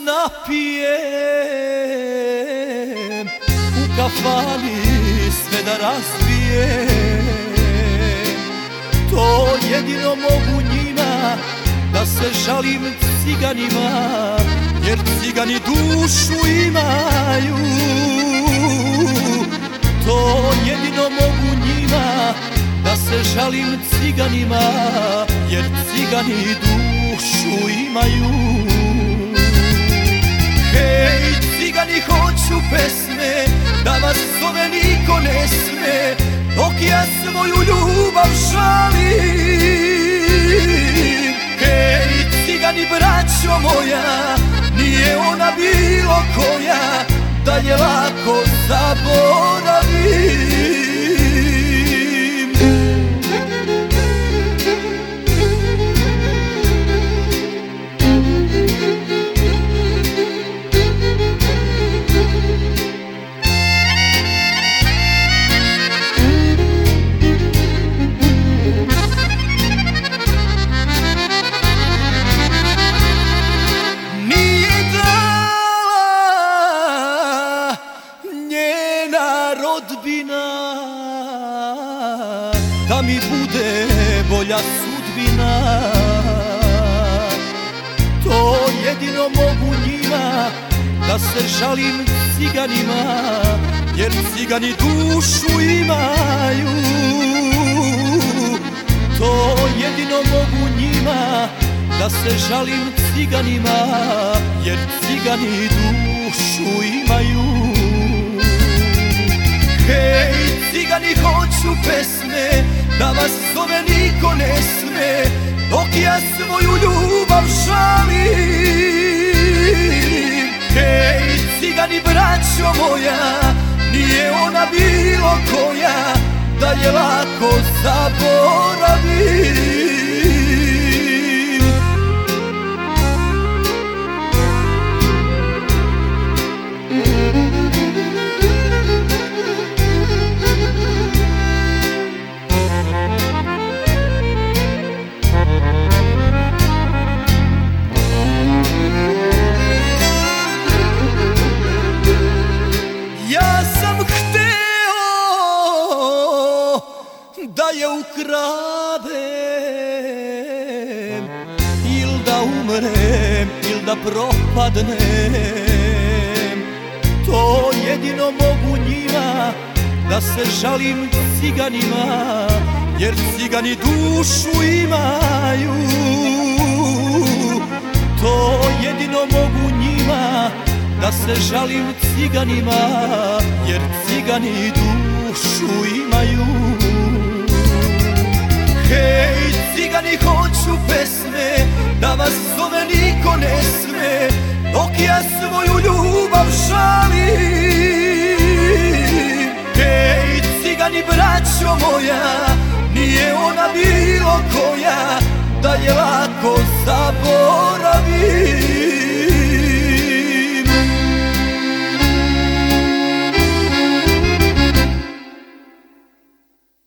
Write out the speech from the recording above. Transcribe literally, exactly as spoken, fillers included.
napijem, u kafani sve da razbijem. To jedino mogu njima, da se žalim ciganima, jer cigani dušu imaju. To jedino mogu njima, da se žalim ciganima, jer cigani dušu imaju. Hej cigani, hoću pesme, da vas zove niko ne sme, dok ja svoju ljubav žalim. Hej cigani, braćo moja, nije ona bilo koja, da je lako zaboravim. Rodbina, da mi bude bolja sudbina. To jedino mogu njima, da se žalim ciganima, jer cigani dušu imaju. To jedino mogu njima, da se žalim ciganima, jer cigani dušu imaju. Hej cigani, hoću pesme, da vas zove niko ne sme, dok ja svoju ljubav žalim. Hej cigani, braćo moja, nije ona bilo koja, da je lako zaboravim. Da je ukradem, il da umrem, il da propadnem. To jedino mogu njima, da se žalim ciganima, jer cigani dušu imaju. To jedino mogu njima, da se žalim ciganima, jer cigani dušu imaju. Hej cigani, hoću pesme, da vas zove niko ne sme, dok ja svoju ljubav žalim. Hej cigani, braćo moja, nije ona bilo koja, da je lako za